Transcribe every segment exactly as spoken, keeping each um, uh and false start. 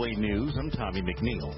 A News, I'm Tommy McNeil.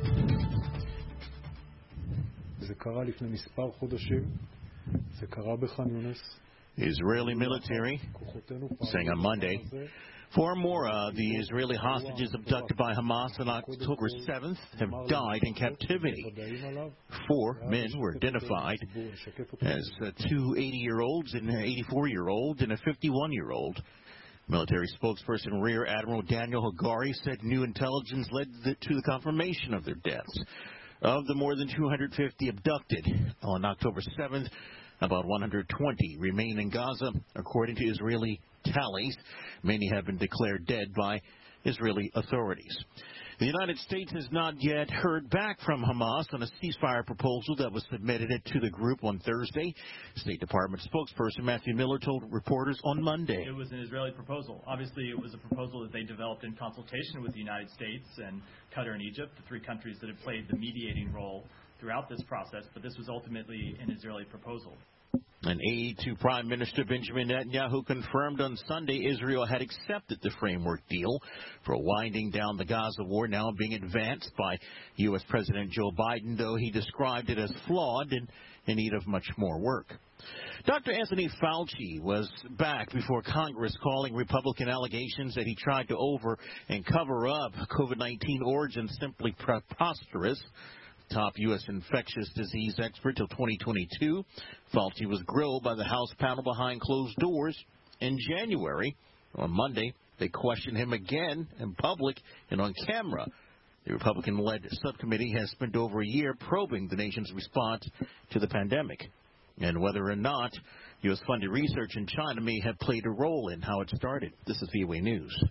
Israeli military saying on Monday four more of the Israeli hostages abducted by Hamas on October seventh have died in captivity. Four men were identified as uh, two eighty-year-olds, an eighty-four-year-old, and a fifty-one-year-old. Military spokesperson Rear Admiral Daniel Hagari said new intelligence led to the confirmation of their deaths. Of the more than two hundred fifty abducted on October seventh, about one hundred twenty remain in Gaza, according to Israeli tallies. Many have been declared dead by Israeli authorities. The United States has not yet heard back from Hamas on a ceasefire proposal that was submitted to the group on Thursday. State Department spokesperson Matthew Miller told reporters on Monday. It was an Israeli proposal. Obviously, it was a proposal that they developed in consultation with the United States and Qatar and Egypt, the three countries that have played the mediating role throughout this process, but this was ultimately an Israeli proposal. An aide to Prime Minister Benjamin Netanyahu confirmed on Sunday Israel had accepted the framework deal for winding down the Gaza war, now being advanced by U S President Joe Biden, though he described it as flawed and in need of much more work. Doctor Anthony Fauci was back before Congress, calling Republican allegations that he tried to over and cover up COVID nineteen origins simply preposterous. Top U S infectious disease expert till twenty twenty-two. Fauci was grilled by the House panel behind closed doors in January. On Monday, they questioned him again in public and on camera. The Republican-led subcommittee has spent over a year probing the nation's response to the pandemic and whether or not U S-funded research in China may have played a role in how it started. This is V O A News.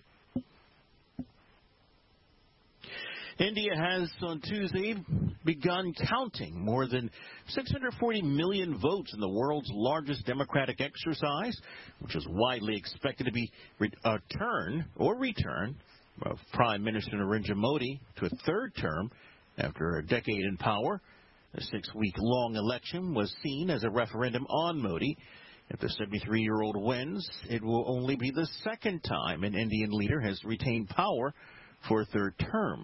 India has on Tuesday begun counting more than six hundred forty million votes in the world's largest democratic exercise, which is widely expected to be a turn or return of Prime Minister Narendra Modi to a third term after a decade in power. The six-week-long election was seen as a referendum on Modi. If the seventy-three-year-old wins, it will only be the second time an Indian leader has retained power for a third term.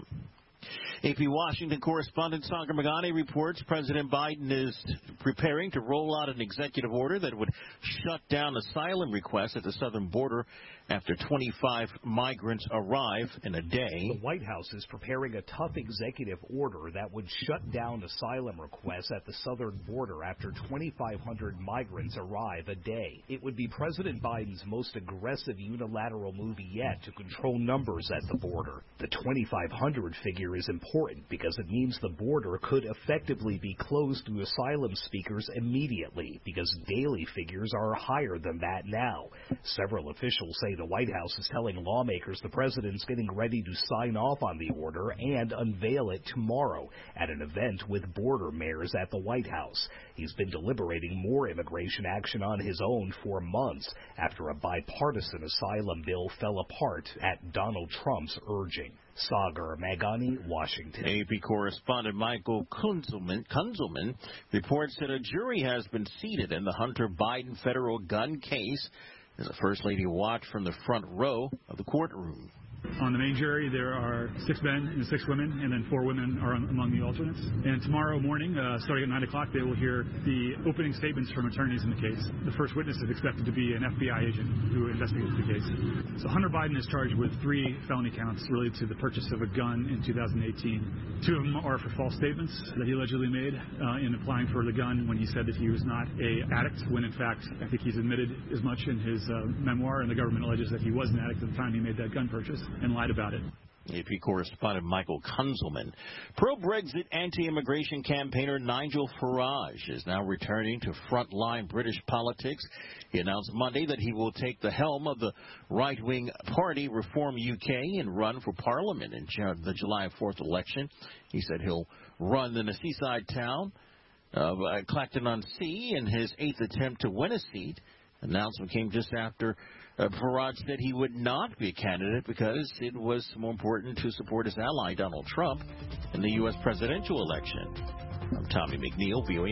A P Washington correspondent Sagar Meghani reports President Biden is preparing to roll out an executive order that would shut down asylum requests at the southern border after twenty-five migrants arrive in a day. The White House is preparing a tough executive order that would shut down asylum requests at the southern border after twenty-five hundred migrants arrive a day. It would be President Biden's most aggressive unilateral move yet to control numbers at the border. The twenty-five hundred figure is important because it means the border could effectively be closed to asylum seekers immediately, because daily figures are higher than that now. Several officials say the White House is telling lawmakers the president's getting ready to sign off on the order and unveil it tomorrow at an event with border mayors at the White House. He's been deliberating more immigration action on his own for months after a bipartisan asylum bill fell apart at Donald Trump's urging. Sagar Meghani, Washington. A P correspondent Michael Kunzelman, Kunzelman reports that a jury has been seated in the Hunter Biden federal gun case as the First Lady watched from the front row of the courtroom. On the main jury, there are six men and six women, and then four women are among the alternates. And tomorrow morning, uh, starting at nine o'clock, they will hear the opening statements from attorneys in the case. The first witness is expected to be an F B I agent who investigates the case. So Hunter Biden is charged with three felony counts related to the purchase of a gun in two thousand eighteen. Two of them are for false statements that he allegedly made uh, in applying for the gun when he said that he was not an addict, when in fact I think he's admitted as much in his uh, memoir, and the government alleges that he was an addict at the time he made that gun purchase and lied about it. A P correspondent Michael Kunzelman. Pro-Brexit anti-immigration campaigner Nigel Farage is now returning to frontline British politics. He announced Monday that he will take the helm of the right-wing party Reform U K and run for Parliament in the July fourth election. He said he'll run in a seaside town of Clacton-on-Sea in his eighth attempt to win a seat. The announcement came just after Uh, Farage said he would not be a candidate because it was more important to support his ally, Donald Trump, in the U S presidential election. I'm Tommy McNeil, V O A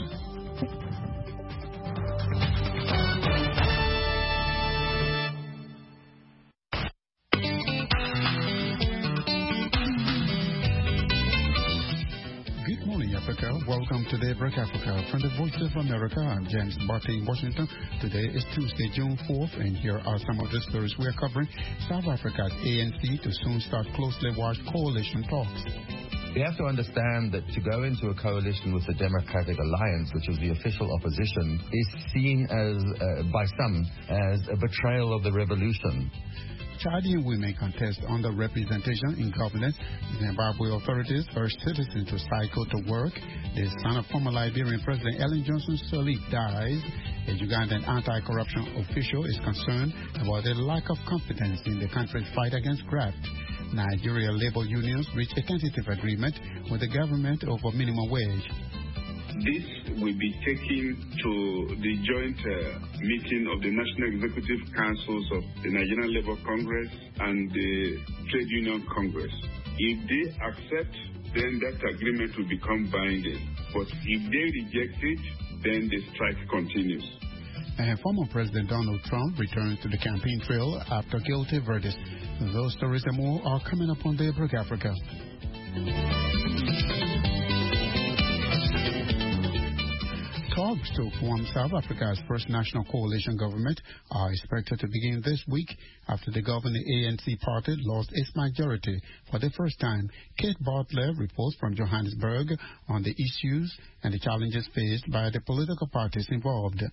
News. welcome to Daybreak Africa from the Voice of America. I'm James Barty in Washington. Today is Tuesday, June fourth, and here are some of the stories we're covering. South Africa's A N C to soon start closely watched coalition talks. We have to understand that to go into a coalition with the Democratic Alliance, which is the official opposition, is seen as, uh, by some, as a betrayal of the revolution. Chadian women contest underrepresentation in governance. Zimbabwe authorities urge citizens to cycle to work. The son of former Liberian President Ellen Johnson Sirleaf dies. A Ugandan anti-corruption official is concerned about the lack of confidence in the country's fight against graft. Nigeria labor unions reached a tentative agreement with the government over minimum wage. This will be taken to the joint uh, meeting of the National Executive Councils of the Nigerian Labour Congress and the Trade Union Congress. If they accept, then that agreement will become binding. But if they reject it, then the strike continues. And former President Donald Trump returns to the campaign trail after guilty verdict. Those stories and more are coming up on Daybreak Africa. Talks to form South Africa's first national coalition government are expected to begin this week after the governing A N C party lost its majority for the first time. Kate Bartlett reports from Johannesburg on the issues and the challenges faced by the political parties involved.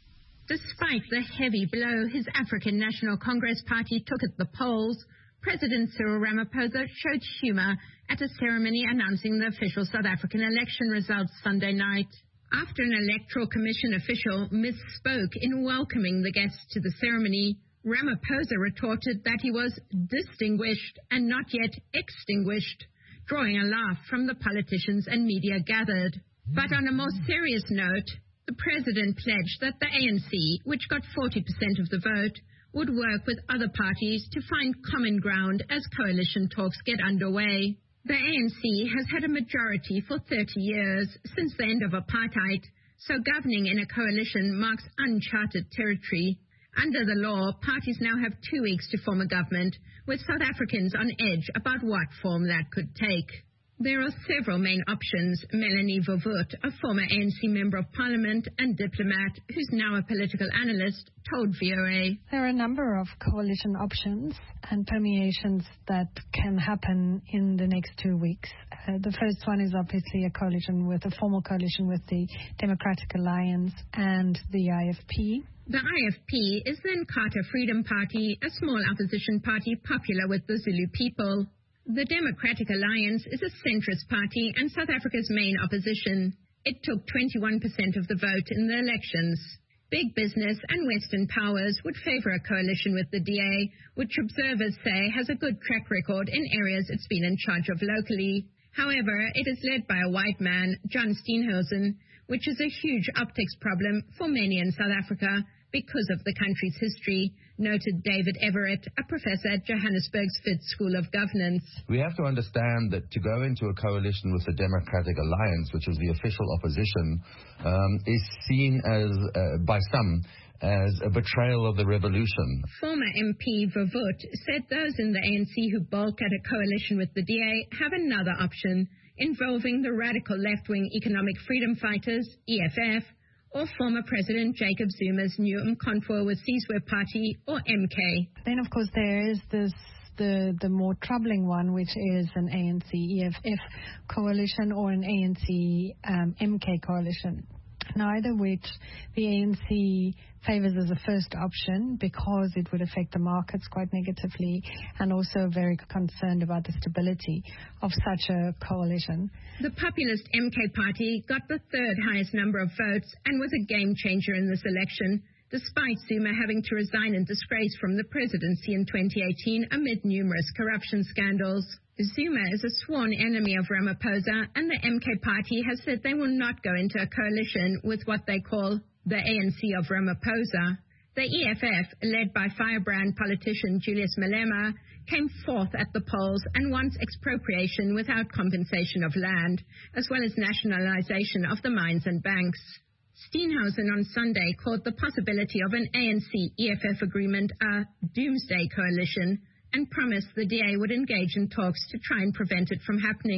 Despite the heavy blow his African National Congress party took at the polls, President Cyril Ramaphosa showed humor at a ceremony announcing the official South African election results Sunday night. After an Electoral Commission official misspoke in welcoming the guests to the ceremony, Ramaphosa retorted that he was distinguished and not yet extinguished, drawing a laugh from the politicians and media gathered. But on a more serious note, the president pledged that the A N C, which got forty percent of the vote, would work with other parties to find common ground as coalition talks get underway. The A N C has had a majority for thirty years, since the end of apartheid, so governing in a coalition marks uncharted territory. Under the law, parties now have two weeks to form a government, with South Africans on edge about what form that could take. There are several main options. Melanie Verwoerd, a former A N C Member of Parliament and diplomat who's now a political analyst, told V O A. There are a number of coalition options and permeations that can happen in the next two weeks. Uh, the first one is obviously a coalition with a formal coalition with the Democratic Alliance and the I F P. The I F P is the Inkatha Freedom Party, a small opposition party popular with the Zulu people. The Democratic Alliance is a centrist party and South Africa's main opposition. It took twenty-one percent of the vote in the elections. Big business and Western powers would favor a coalition with the D A, which observers say has a good track record in areas it's been in charge of locally. However, it is led by a white man, John Steenhuisen, which is a huge optics problem for many in South Africa because of the country's history, noted David Everett, a professor at Johannesburg's Wits School of Governance. We have to understand that to go into a coalition with the Democratic Alliance, which is the official opposition, um, is seen as, uh, by some, as a betrayal of the revolution. Former M P Verwoerd said those in the A N C who balk at a coalition with the D A have another option, involving the radical left-wing economic freedom fighters, E F F, or former President Jacob Zuma's new Umkhonto we Sizwe Party, or M K. Then, of course, there is this the the more troubling one, which is an A N C E F F coalition or an A N C um, M K coalition, neither which the A N C favors as a first option because it would affect the markets quite negatively, and also very concerned about the stability of such a coalition. The populist M K party got the third highest number of votes and was a game changer in this election, despite Zuma having to resign in disgrace from the presidency in twenty eighteen amid numerous corruption scandals. Zuma is a sworn enemy of Ramaphosa, and the M K party has said they will not go into a coalition with what they call the A N C of Ramaphosa. The E F F, led by firebrand politician Julius Malema, came fourth at the polls and wants expropriation without compensation of land, as well as nationalization of the mines and banks. Steenhuisen on Sunday called the possibility of an A N C-E F F agreement a doomsday coalition and promised the D A would engage in talks to try and prevent it from happening.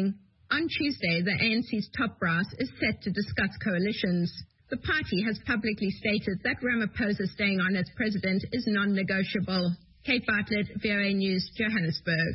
On Tuesday, the A N C's top brass is set to discuss coalitions. The party has publicly stated that Ramaphosa staying on as president is non-negotiable. Kate Bartlett, V O A News, Johannesburg.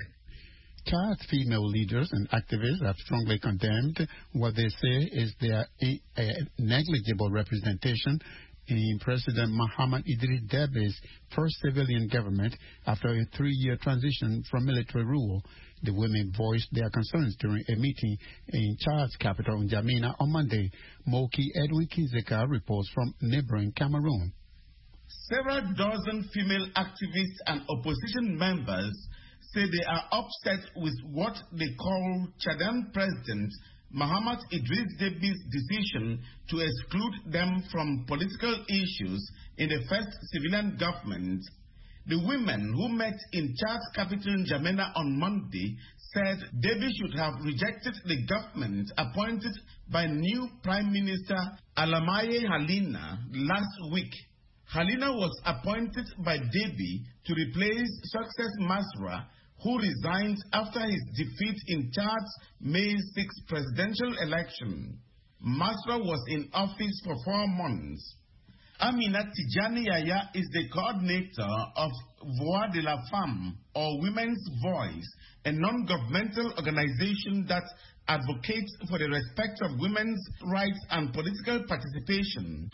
Chad's female leaders and activists have strongly condemned what they say is their a, a negligible representation in President Mohamed Idris Déby's first civilian government after a three-year transition from military rule. The women voiced their concerns during a meeting in Chad's capital, N'Djamena, on Monday. Moki Edwin Kinzeka reports from neighboring Cameroon. Several dozen female activists and opposition members say they are upset with what they call Chadian President Mohamed Idris Déby's decision to exclude them from political issues in the first civilian government. The women who met in Chad's capital N'Djamena on Monday said Déby should have rejected the government appointed by new Prime Minister Alamaye Halina last week. Halina was appointed by Déby to replace Success Masra, who resigned after his defeat in Chad's May sixth presidential election. Masra was in office for four months. Amina Tijani Yaya is the coordinator of Voix de la Femme, or Women's Voice, a non-governmental organization that advocates for the respect of women's rights and political participation.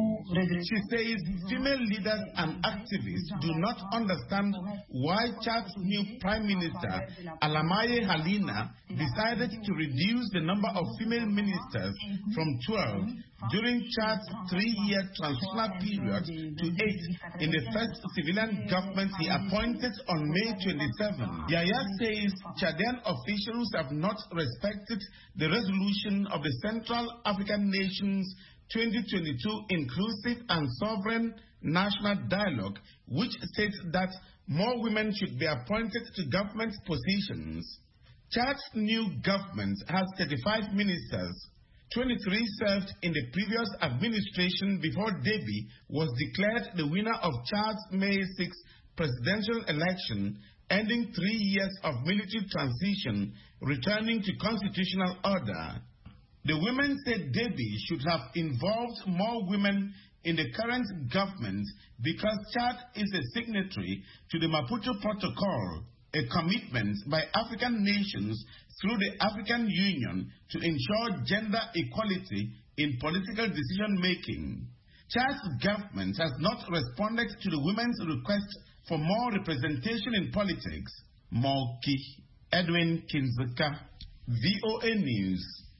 She says female leaders and activists do not understand why Chad's new Prime Minister, Alamaye Halina, decided to reduce the number of female ministers from twelve during Chad's three-year transitional period to eight in the first civilian government he appointed on May twenty-seventh. Yaya says Chadian officials have not respected the resolution of the Central African Nations twenty twenty-two Inclusive and Sovereign National Dialogue, which states that more women should be appointed to government positions. Chad's new government has thirty-five ministers. twenty-three served in the previous administration before Déby was declared the winner of Chad's May sixth presidential election, ending three years of military transition, returning to constitutional order. The women said Déby should have involved more women in the current government because Chad is a signatory to the Maputo Protocol, a commitment by African nations through the African Union to ensure gender equality in political decision-making. Chad's government has not responded to the women's request for more representation in politics. Moki Edwin Kinzeka, V O A News,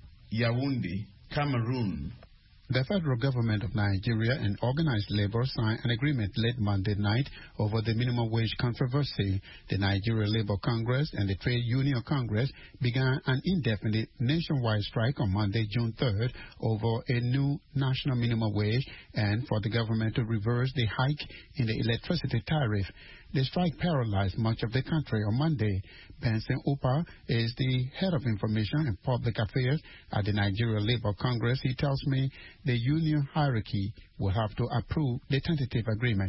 Yaoundé, Cameroon. The federal government of Nigeria and organized labor signed an agreement late Monday night over the minimum wage controversy. The Nigeria Labour Congress and the Trade Union Congress began an indefinite nationwide strike on Monday, June third, over a new national minimum wage and for the government to reverse the hike in the electricity tariff. The strike paralyzed much of the country on Monday. Benson Upa is the head of information and public affairs at the Nigeria Labour Congress. He tells me the union hierarchy will have to approve the tentative agreement.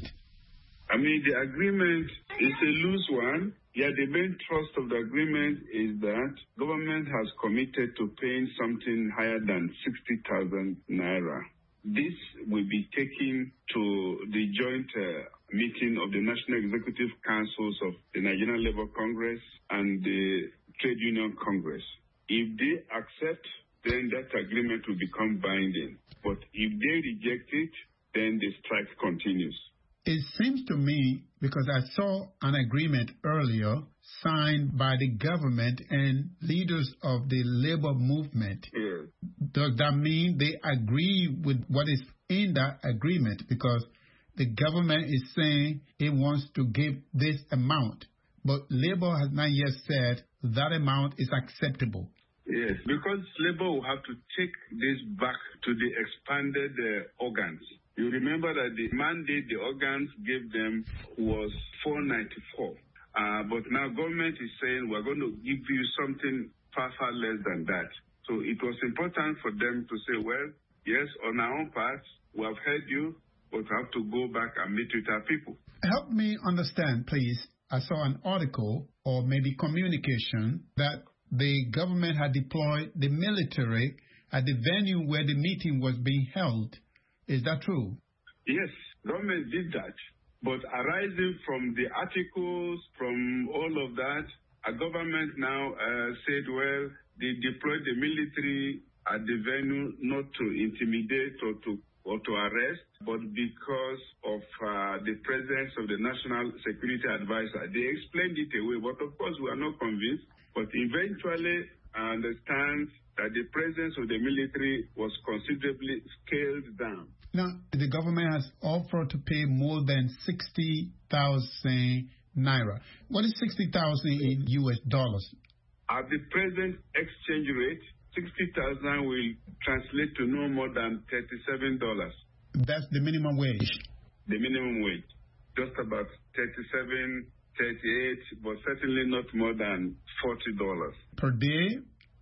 I mean, the agreement is a loose one. Yeah, the main thrust of the agreement is that government has committed to paying something higher than sixty thousand naira. This will be taken to the joint uh, meeting of the National Executive Councils of the Nigerian Labour Congress and the Trade Union Congress. If they accept, then that agreement will become binding. But if they reject it, then the strike continues. It seems to me, because I saw an agreement earlier signed by the government and leaders of the labor movement. Yes. Does that mean they agree with what is in that agreement? Because the government is saying it wants to give this amount, but labor has not yet said that amount is acceptable. Yes, because labor will have to take this back to the expanded uh, organs. You remember that the mandate the organs gave them was four ninety-four. Uh, but now government is saying we're going to give you something far, far less than that. So it was important for them to say, well, yes, on our own part, we have heard you, but we have to go back and meet with our people. Help me understand, please. I saw an article or maybe communication that the government had deployed the military at the venue where the meeting was being held. Is that true? Yes, government did that. But arising from the articles, from all of that, a government now uh, said, well, they deployed the military at the venue not to intimidate or to or to arrest, but because of uh, the presence of the National Security Advisor. They explained it away, but of course we are not convinced. But eventually, I understand that the presence of the military was considerably scaled down. Now, the government has offered to pay more than sixty thousand naira. What is sixty thousand in U S dollars? At the present exchange rate, sixty thousand will translate to no more than thirty-seven dollars. That's the minimum wage? The minimum wage. Just about thirty-seven, thirty-eight, but certainly not more than forty dollars. Per day?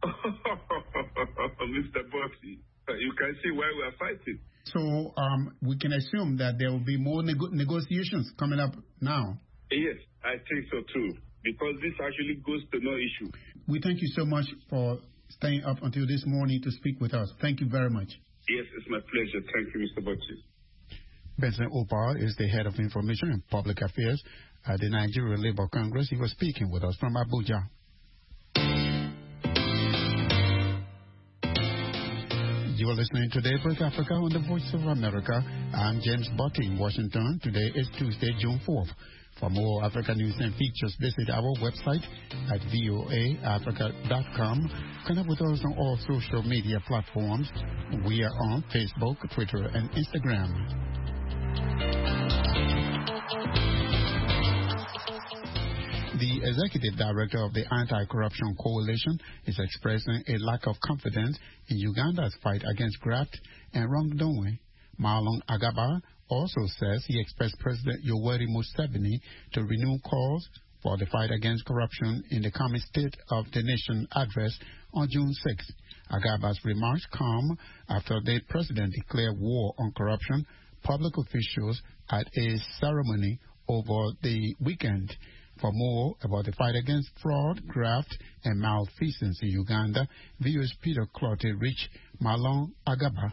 Mister Boxy, you can see why we are fighting. So um, we can assume that there will be more nego- negotiations coming up now? Yes, I think so too, because this actually goes to no issue. We thank you so much for staying up until this morning to speak with us. Thank you very much. Yes, it's my pleasure. Thank you, Mister Boxy. Benson Opar is the head of information and public affairs at the Nigeria Labour Congress. He was speaking with us from Abuja. You are listening to Daybreak Africa on the Voice of America. I'm James Botti in Washington. Today is Tuesday, June fourth. For more Africa news and features, visit our website at voa africa dot com. Connect with us on all social media platforms. We are on Facebook, Twitter, and Instagram. The executive director of the Anti-Corruption Coalition is expressing a lack of confidence in Uganda's fight against graft and wrongdoing. Marlon Agaba also says he expects President Yoweri Museveni to renew calls for the fight against corruption in the coming State of the Nation address on June sixth. Agaba's remarks come after the president declared war on corruption public officials at a ceremony over the weekend. For more about the fight against fraud, graft, and malfeasance in Uganda, V O A's Peter Clottey reached Marlon Agaba.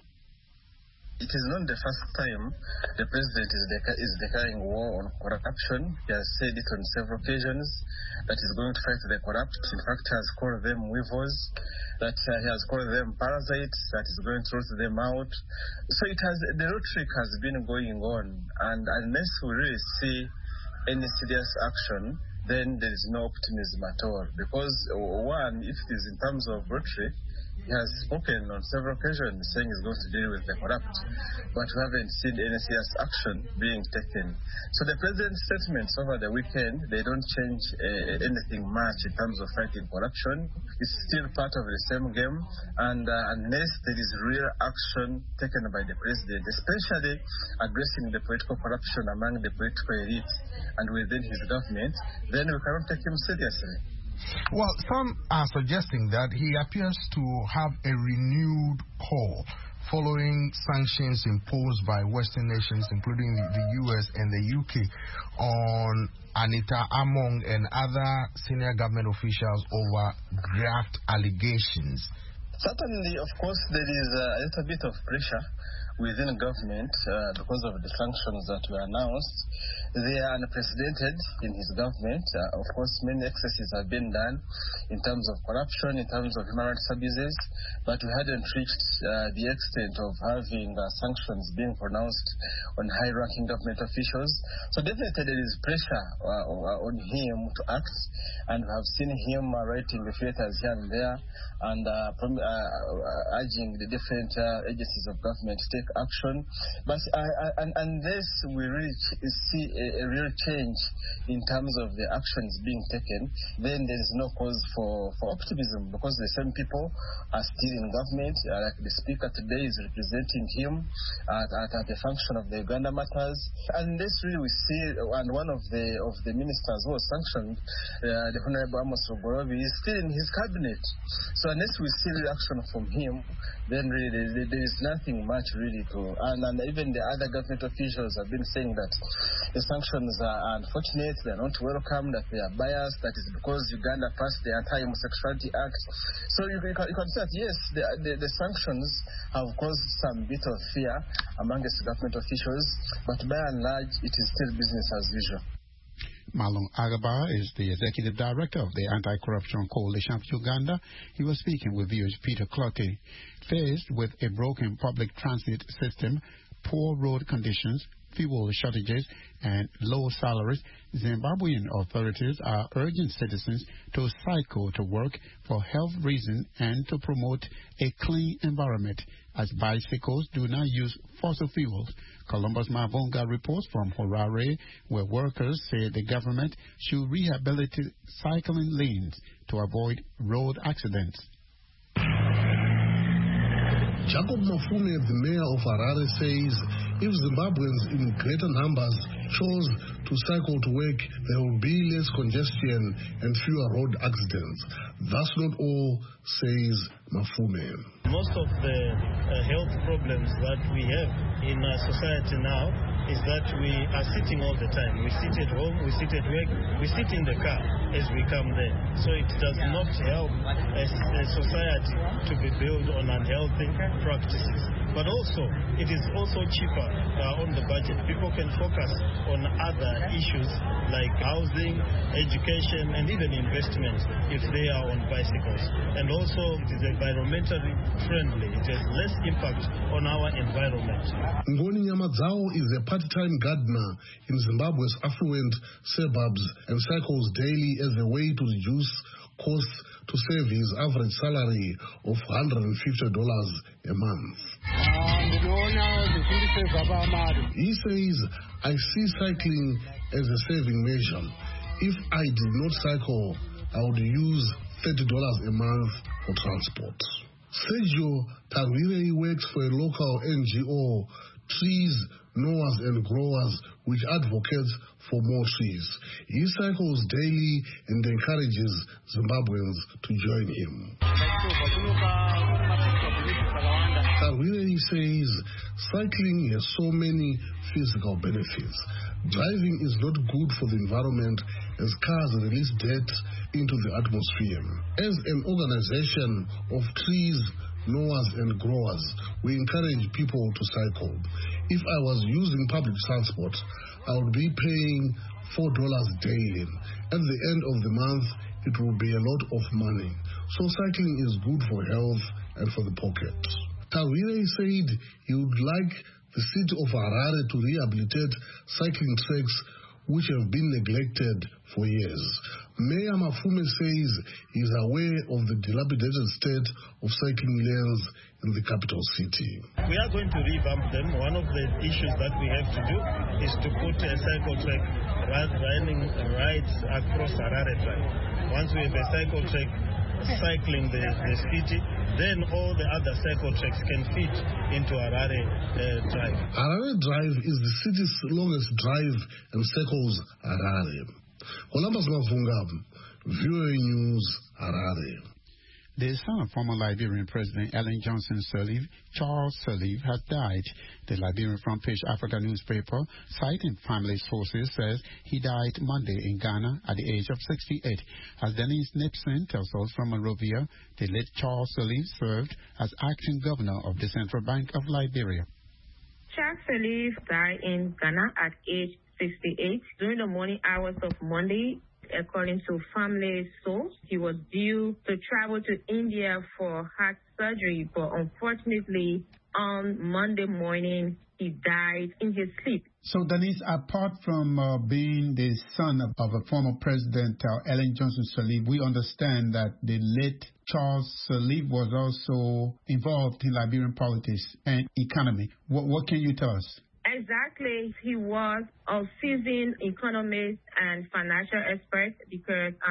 It is not the first time the president is, deca- is declaring war on corruption. He has said it on several occasions that he's going to fight the corrupt. In fact, he has called them weevils, that uh, he has called them parasites, that he's going to root them out. So it has the rhetoric has been going on, and unless we really see any serious action, then there is no optimism at all. Because, one, if it is in terms of rhetoric, he has spoken on several occasions saying he's going to deal with the corrupt, but we haven't seen any serious action being taken. So the president's statements over the weekend, they don't change uh, anything much in terms of fighting corruption. It's still part of the same game, and uh, unless there is real action taken by the president, especially addressing the political corruption among the political elite and within his government, then we cannot take him seriously. Well, some are suggesting that he appears to have a renewed call following sanctions imposed by Western nations, including the U S and the U K, on Anita Among and other senior government officials over graft allegations. Certainly, of course, there is a little bit of pressure within government uh, because of the sanctions that were announced. They are unprecedented in his government. Uh, of course, many excesses have been done in terms of corruption, in terms of human rights abuses, but we hadn't reached uh, the extent of having uh, sanctions being pronounced on high-ranking government officials. So definitely there is pressure uh, on him to act, and we have seen him uh, writing the letters here and there and uh, prom- uh, urging the different uh, agencies of government to take action. But uh, uh, unless we really see a, a real change in terms of the actions being taken, then there is no cause for, for optimism, because the same people are still in government. Uh, like the speaker today is representing him at, at, at the function of the Uganda Matters. Unless really we see, and one of the of the ministers who was sanctioned, uh, the Honorable Amos Ogorobi, is still in his cabinet. So unless we see reaction from him, then really there, there is nothing much really really to. And, and even the other government officials have been saying that the sanctions are unfortunate, they are not welcome, that they are biased, that is because Uganda passed the Anti-Homosexuality Act. So you, you, can, you can say that, yes, the, the, the sanctions have caused some bit of fear amongst government officials, but by and large, it is still business as usual. Malung Agaba is the Executive Director of the Anti-Corruption Coalition of Uganda. He was speaking with viewers Peter Clottey. Faced with a broken public transit system, poor road conditions, fuel shortages, and low salaries, Zimbabwean authorities are urging citizens to cycle to work for health reasons and to promote a clean environment, as bicycles do not use fossil fuels. Columbus Mavunga reports from Harare, where workers say the government should rehabilitate cycling lanes to avoid road accidents. Jacob Mafume, the mayor of Harare, says if Zimbabweans in greater numbers chose to cycle to work, there will be less congestion and fewer road accidents. That's not all, says Mafume. Most of the uh, health problems that we have in our society now is that we are sitting all the time. We sit at home, we sit at work, we sit in the car as we come there. So it does not help a, a society to be built on unhealthy practices. But also, it is also cheaper uh, on the budget. People can focus on other issues like housing, education, and even investments if they are on bicycles. And also, it is environmentally friendly. It has less impact on our environment. Ngoni Nyamadzao is a part-time gardener in Zimbabwe's affluent suburbs and cycles daily as a way to reduce costs to save his average salary of one hundred fifty dollars a month. He says, I see cycling as a saving measure. If I did not cycle, I would use thirty dollars a month for transport. Sergio Tarwire works for a local N G O, Trees, Knowers and Growers, which advocates for more trees. He cycles daily and encourages Zimbabweans to join him. Tarwire says cycling has so many physical benefits. Driving is not good for the environment as cars release dirt into the atmosphere. As an organization of trees, knowers and growers, we encourage people to cycle. If I was using public transport, I would be paying four dollars daily. At the end of the month, it will be a lot of money. So cycling is good for health and for the pocket. Tarwire said he would like the city of Harare to rehabilitate cycling tracks which have been neglected for years. Mayor Mafume says he is aware of the dilapidated state of cycling lanes in the capital city. We are going to revamp them. One of the issues that we have to do is to put a cycle track running rides across Harare Drive. Once we have a cycle track cycling the, the city, then all the other cycle tracks can fit into Harare uh, Drive. Harare Drive is the city's longest drive and circles Harare. Columbus Mavunga, V O A News, Harare. The son of former Liberian President Ellen Johnson Sirleaf, Charles Sirleaf, has died. The Liberian Front Page Africa newspaper, citing family sources, says he died Monday in Ghana at the age of sixty-eight. As Denise Nipson tells us from Monrovia, the late Charles Sirleaf served as acting governor of the Central Bank of Liberia. Charles Sirleaf died in Ghana at age sixty-eight during the morning hours of Monday. According to family source, he was due to travel to India for heart surgery, but unfortunately, on Monday morning, he died in his sleep. So, Denise, apart from uh, being the son of, of a former president, uh, Ellen Johnson Sirleaf, we understand that the late Charles Sirleaf was also involved in Liberian politics and economy. What, what can you tell us? Exactly. He was a seasoned economist and financial expert because um,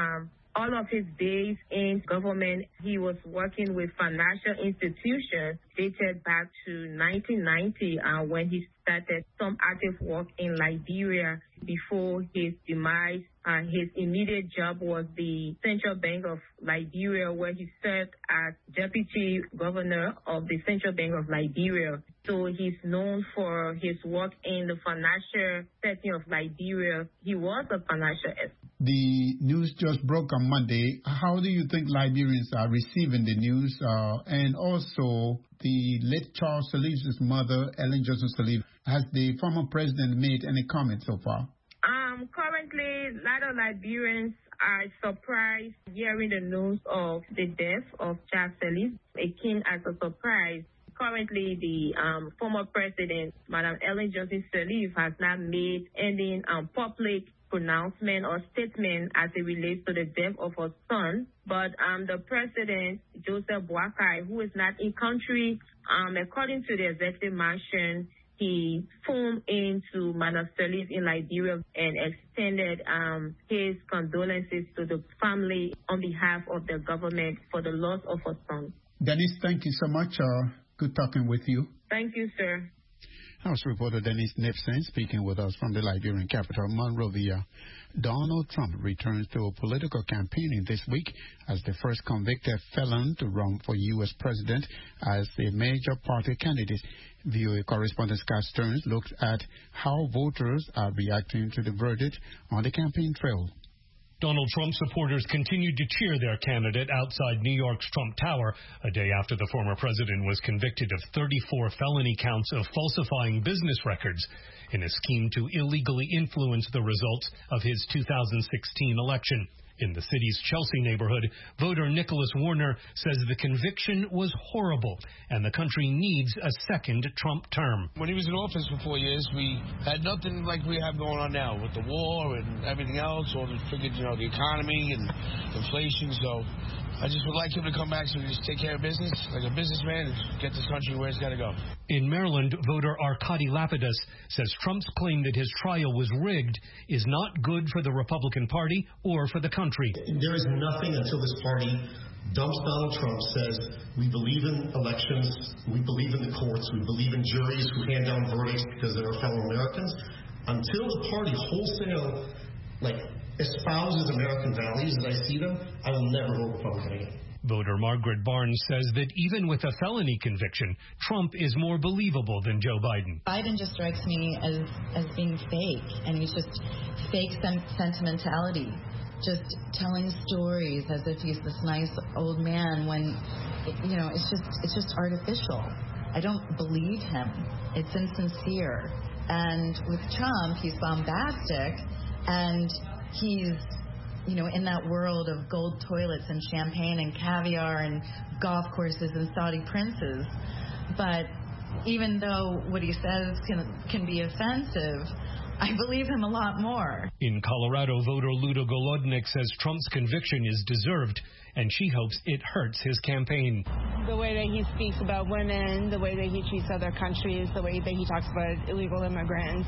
all of his days in government, he was working with financial institutions dated back to nineteen ninety uh, when he started some active work in Liberia before his demise. Uh, his immediate job was the Central Bank of Liberia, where he served as deputy governor of the Central Bank of Liberia. So he's known for his work in the financial setting of Liberia. He was a financial expert. The news just broke on Monday. How do you think Liberians are receiving the news? Uh, and also, the late Charles Sirleaf's mother, Ellen Johnson Sirleaf, has the former president made any comments so far? Um, currently, a lot of Liberians are surprised hearing the news of the death of Charles Sirleaf. It came as a surprise. Currently, the um, former president, Madam Ellen Johnson Sirleaf, has not made any um, public pronouncement or statement as it relates to the death of her son. But um, the president, Joseph Boakai, who is not in country, um, according to the executive mansion, he phoned into Madam Sirleaf in Liberia and extended um, his condolences to the family on behalf of the government for the loss of her son. Dennis, thank you so much. Uh, good talking with you. Thank you, sir. House reporter Dennis Nipson speaking with us from the Liberian capital, Monrovia. Donald Trump returns to a political campaigning this week as the first convicted felon to run for U S president as a major party candidate. V O A correspondent Scott Stearns looks at how voters are reacting to the verdict on the campaign trail. Donald Trump supporters continued to cheer their candidate outside New York's Trump Tower, a day after the former president was convicted of thirty-four felony counts of falsifying business records in a scheme to illegally influence the results of his two thousand sixteen election. In the city's Chelsea neighborhood, voter Nicholas Warner says the conviction was horrible and the country needs a second Trump term. When he was in office for four years, we had nothing like we have going on now with the war and everything else, all the figured, you know, the economy and inflation. So I just would like him to come back so we just take care of business like a businessman and get this country where it's got to go. In Maryland, voter Arkady Lapidus says Trump's claim that his trial was rigged is not good for the Republican Party or for the country. There is nothing until this party dumps Donald Trump, says we believe in elections, we believe in the courts, we believe in juries who hand down verdicts because they're our fellow Americans. Until the party wholesale, like, espouses American values that I see them, I will never vote Republican again. Voter Margaret Barnes says that even with a felony conviction, Trump is more believable than Joe Biden. Biden just strikes me as, as being fake, and he's just fake sen- sentimentality, just telling stories as if he's this nice old man when, you know, it's just it's just artificial. I don't believe him. It's insincere. And with Trump, he's bombastic, and he's, you know, in that world of gold toilets and champagne and caviar and golf courses and Saudi princes. But even though what he says can can be offensive, I believe him a lot more. In Colorado, voter Ludo Golodnik says Trump's conviction is deserved, and she hopes it hurts his campaign. The way that he speaks about women, the way that he treats other countries, the way that he talks about illegal immigrants,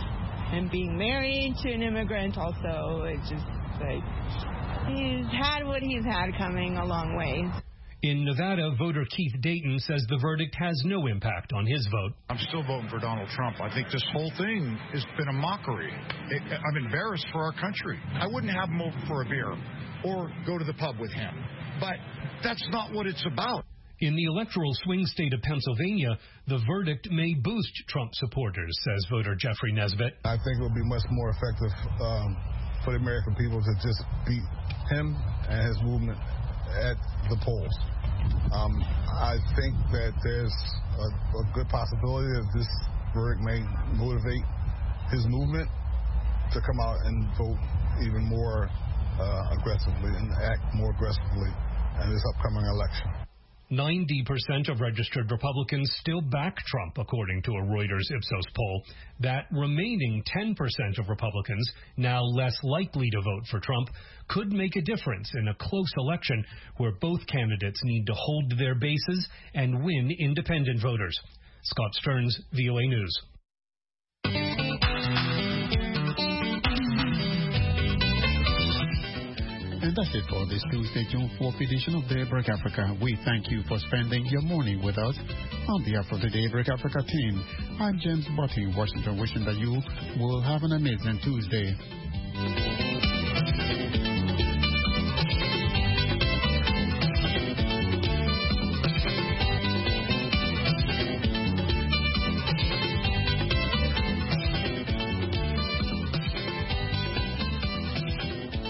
and being married to an immigrant also, it just, like, he's had what he's had coming a long way. In Nevada, voter Keith Dayton says the verdict has no impact on his vote. I'm still voting for Donald Trump. I think this whole thing has been a mockery. It, I'm embarrassed for our country. I wouldn't have him over for a beer or go to the pub with him. But that's not what it's about. In the electoral swing state of Pennsylvania, the verdict may boost Trump supporters, says voter Jeffrey Nesbitt. I think it will be much more effective um, for the American people to just beat him and his movement at the polls. Um, I think that there's a, a good possibility that this verdict may motivate his movement to come out and vote even more uh, aggressively and act more aggressively in this upcoming election. ninety percent of registered Republicans still back Trump, according to a Reuters Ipsos poll. That remaining ten percent of Republicans, now less likely to vote for Trump, could make a difference in a close election where both candidates need to hold their bases and win independent voters. Scott Stearns, V O A News. And that's it for this Tuesday, June fourth edition of Daybreak Africa. We thank you for spending your morning with us. On behalf of the Daybreak Africa team, I'm James Butty in Washington, wishing that you will have an amazing Tuesday.